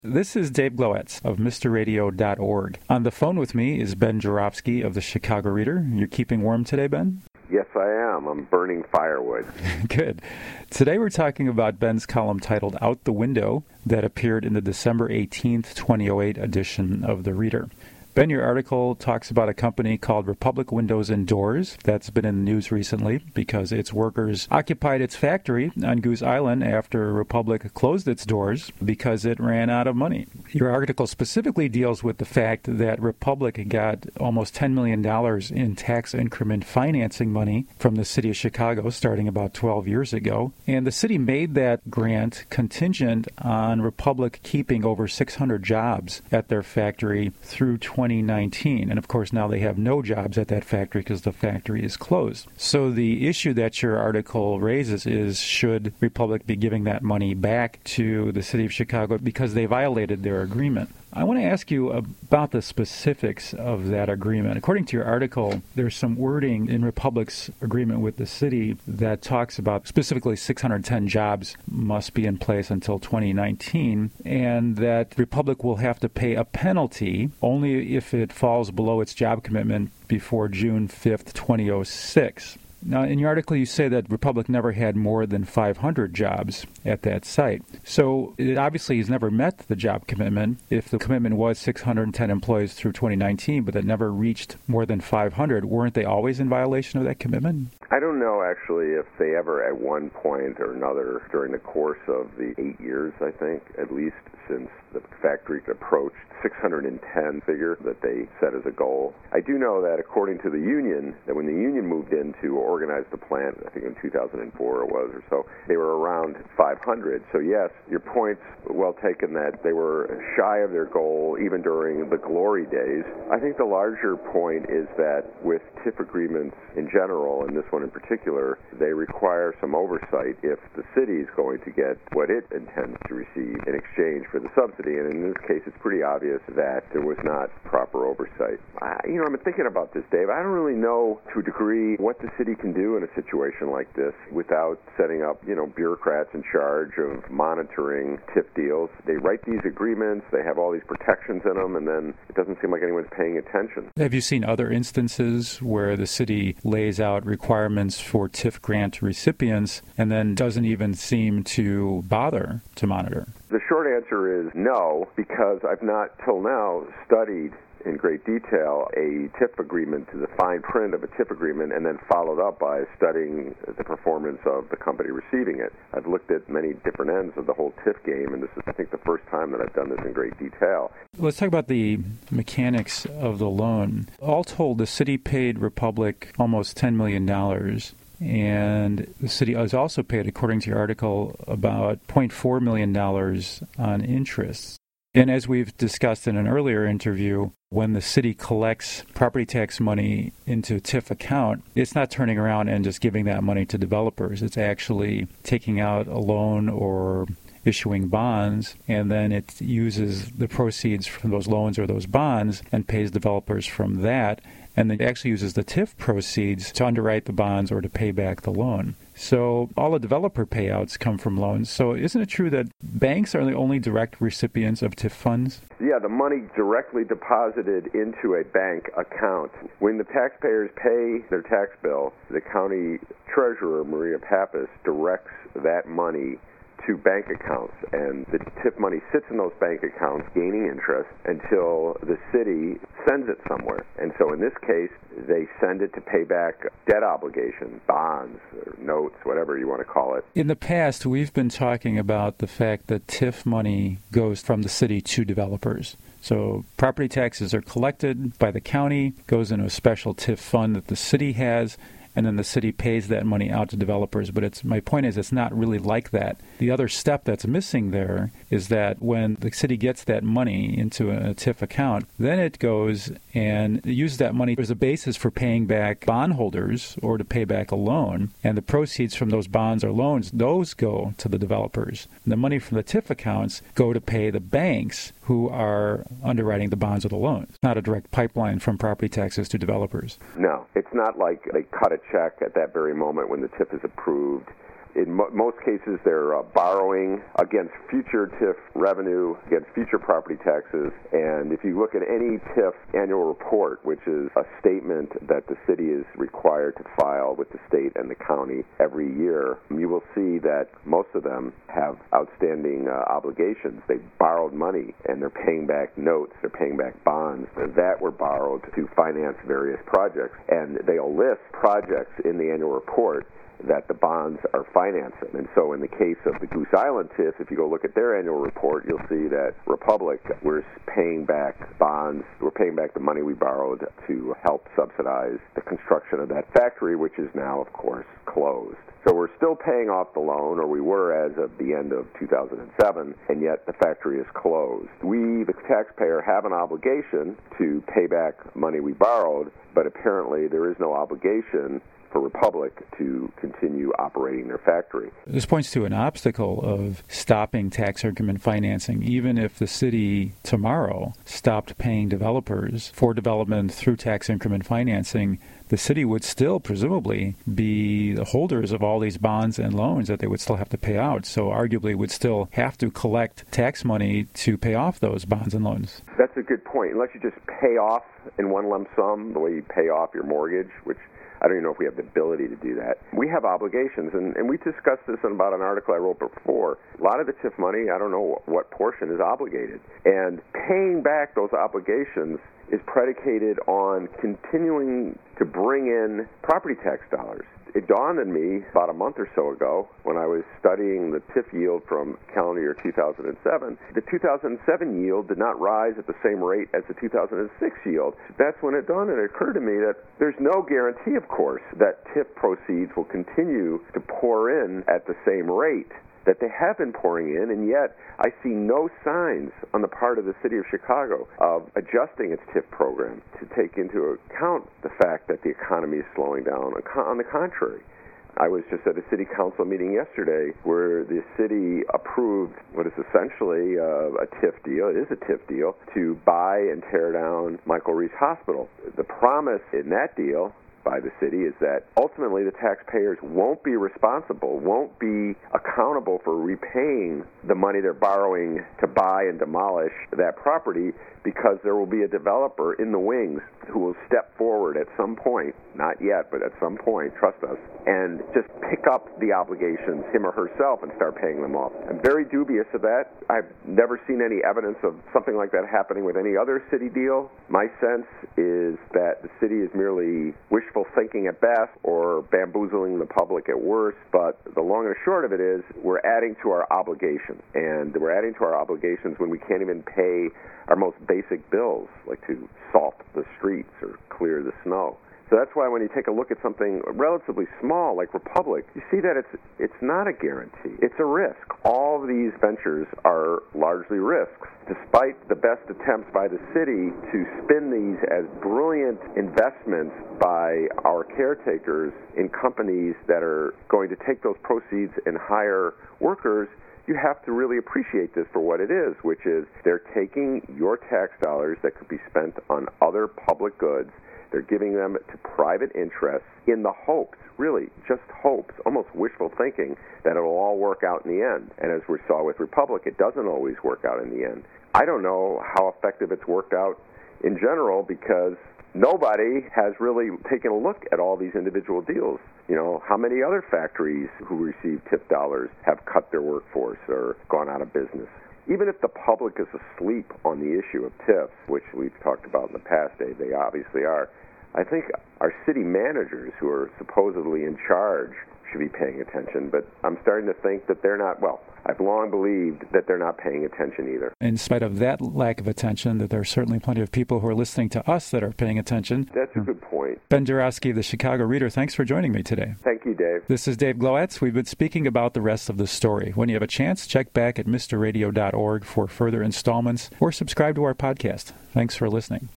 This is Dave Glowetz of MrRadio.org. On the phone with me is Ben Joravsky of the Chicago Reader. You're keeping warm today, Ben? Yes, I am. I'm burning firewood. Good. Today we're talking about Ben's column titled Out the Window that appeared in the December 18th, 2008 edition of the Reader. Ben, your article talks about a company called Republic Windows and Doors that's been in the news recently because its workers occupied its factory on Goose Island after Republic closed its doors because it ran out of money. Your article specifically deals with the fact that Republic got almost $10 million in tax increment financing money from the city of Chicago starting about 12 years ago, and the city made that grant contingent on Republic keeping over 600 jobs at their factory through 2019. And of course, now they have no jobs at that factory because the factory is closed. So the issue that your article raises is, should Republic be giving that money back to the city of Chicago because they violated their agreement? I want to ask you about the specifics of that agreement. According to your article, there's some wording in Republic's agreement with the city that talks about specifically 610 jobs must be in place until 2019, and that Republic will have to pay a penalty only if it falls below its job commitment before June 5th, 2006. Now, in your article, you say that Republic never had more than 500 jobs at that site. So it obviously has never met the job commitment. If the commitment was 610 employees through 2019, but it never reached more than 500, weren't they always in violation of that commitment? I don't know, actually, if they ever at one point or another during the course of the 8 years, I think, at least since the factory approached 610 figure that they set as a goal. I do know that according to the union, that when the union moved in to organize the plant, I think in 2004 it was or so, they were around 500. So yes, your point's well taken that they were shy of their goal even during the glory days. I think the larger point is that with TIF agreements in general, and this one in particular, they require some oversight if the city is going to get what it intends to receive in exchange for the subsidy. And in this case, it's pretty obvious that there was not proper oversight. I've been thinking about this, Dave. I don't really know to a degree what the city can do in a situation like this without setting up, bureaucrats in charge of monitoring TIF deals. They write these agreements, they have all these protections in them, and then it doesn't seem like anyone's paying attention. Have you seen other instances where the city lays out requirements for TIF grant recipients and then doesn't even seem to bother to monitor? The short answer is no, because I've not till now studied in great detail a TIF agreement, the fine print of a TIF agreement, and then followed up by studying the performance of the company receiving it. I've looked at many different ends of the whole TIF game, and this is, I think, the first time that I've done this in great detail. Let's talk about the mechanics of the loan. All told, the city paid Republic almost $10 million. And the city has also paid, according to your article, about $0.4 million on interest. And as we've discussed in an earlier interview, when the city collects property tax money into a TIF account, it's not turning around and just giving that money to developers. It's actually taking out a loan or issuing bonds, and then it uses the proceeds from those loans or those bonds and pays developers from that, and then actually uses the TIF proceeds to underwrite the bonds or to pay back the loan. So all the developer payouts come from loans. So isn't it true that banks are the only direct recipients of TIF funds? Yeah, the money directly deposited into a bank account. When the taxpayers pay their tax bill, the county treasurer, Maria Pappas, directs that money to bank accounts, and the TIF money sits in those bank accounts gaining interest until the city sends it somewhere. And so in this case, they send it to pay back debt obligations, bonds, or notes, whatever you want to call it. In the past, we've been talking about the fact that TIF money goes from the city to developers. So property taxes are collected by the county, goes into a special TIF fund that the city has, and then the city pays that money out to developers. But my point is, it's not really like that. The other step that's missing there is that when the city gets that money into a TIF account, then it goes and uses that money as a basis for paying back bondholders or to pay back a loan. And the proceeds from those bonds or loans, those go to the developers. And the money from the TIF accounts go to pay the banks who are underwriting the bonds or the loans. It's not a direct pipeline from property taxes to developers. No, it's not like they cut a check at that very moment when the TIF is approved. In most cases, they're borrowing against future TIF revenue, against future property taxes. And if you look at any TIF annual report, which is a statement that the city is required to file with the state and the county every year, you will see that most of them have outstanding obligations. They borrowed money, and they're paying back notes, they're paying back bonds that were borrowed to finance various projects. And they'll list projects in the annual report that the bonds are financing. And so in the case of the Goose Island TIF, if you go look at their annual report, you'll see that Republic, we're paying back bonds, we're paying back the money we borrowed to help subsidize the construction of that factory, which is now, of course, closed. So we're still paying off the loan, or we were as of the end of 2007, and yet the factory is closed. We, the taxpayer, have an obligation to pay back money we borrowed, but apparently there is no obligation for Republic to continue operating their factory. This points to an obstacle of stopping tax increment financing. Even if the city tomorrow stopped paying developers for development through tax increment financing, the city would still presumably be the holders of all these bonds and loans that they would still have to pay out. So arguably would still have to collect tax money to pay off those bonds and loans. That's a good point. Unless you just pay off in one lump sum, the way you pay off your mortgage, which I don't even know if we have the ability to do that. We have obligations, and we discussed this in about an article I wrote before. A lot of the TIF money, I don't know what portion is obligated. And paying back those obligations is predicated on continuing to bring in property tax dollars. It dawned on me about a month or so ago when I was studying the TIF yield from calendar year 2007. The 2007 yield did not rise at the same rate as the 2006 yield. That's when it dawned and it occurred to me that there's no guarantee, of course, that TIF proceeds will continue to pour in at the same rate that they have been pouring in, and yet I see no signs on the part of the city of Chicago of adjusting its TIF program to take into account the fact that the economy is slowing down. On the contrary, I was just at a city council meeting yesterday where the city approved what is essentially a TIF deal. It is a TIF deal to buy and tear down Michael Reese Hospital. The promise in that deal by the city is that ultimately the taxpayers won't be responsible, won't be accountable for repaying the money they're borrowing to buy and demolish that property, because there will be a developer in the wings who will step forward at some point, not yet, but at some point, trust us, and just pick up the obligations, him or herself, and start paying them off. I'm very dubious of that. I've never seen any evidence of something like that happening with any other city deal. My sense is that the city is merely wishful thinking at best or bamboozling the public at worst, but the long and short of it is we're adding to our obligations, and we're adding to our obligations when we can't even pay our most basic bills, like to salt the streets or clear the snow. So that's why when you take a look at something relatively small like Republic, you see that it's not a guarantee. It's a risk. All of these ventures are largely risks, despite the best attempts by the city to spin these as brilliant investments by our caretakers in companies that are going to take those proceeds and hire workers. You have to really appreciate this for what it is, which is they're taking your tax dollars that could be spent on other public goods. They're giving them to private interests in the hopes, really just hopes, almost wishful thinking, that it will all work out in the end. And as we saw with Republic, it doesn't always work out in the end. I don't know how effective it's worked out in general, because nobody has really taken a look at all these individual deals. You know, how many other factories who receive TIF dollars have cut their workforce or gone out of business? Even if the public is asleep on the issue of TIFs, which we've talked about in the past, they obviously are, I think our city managers who are supposedly in charge should be paying attention, but I'm starting to think that they're not. Well, I've long believed that they're not paying attention either. In spite of that lack of attention, that there are certainly plenty of people who are listening to us that are paying attention. That's a good point. Ben Joravsky of the Chicago Reader, thanks for joining me today. Thank you, Dave. This is Dave Glowacz. We've been speaking about the rest of the story. When you have a chance, check back at mrradio.org for further installments or subscribe to our podcast. Thanks for listening.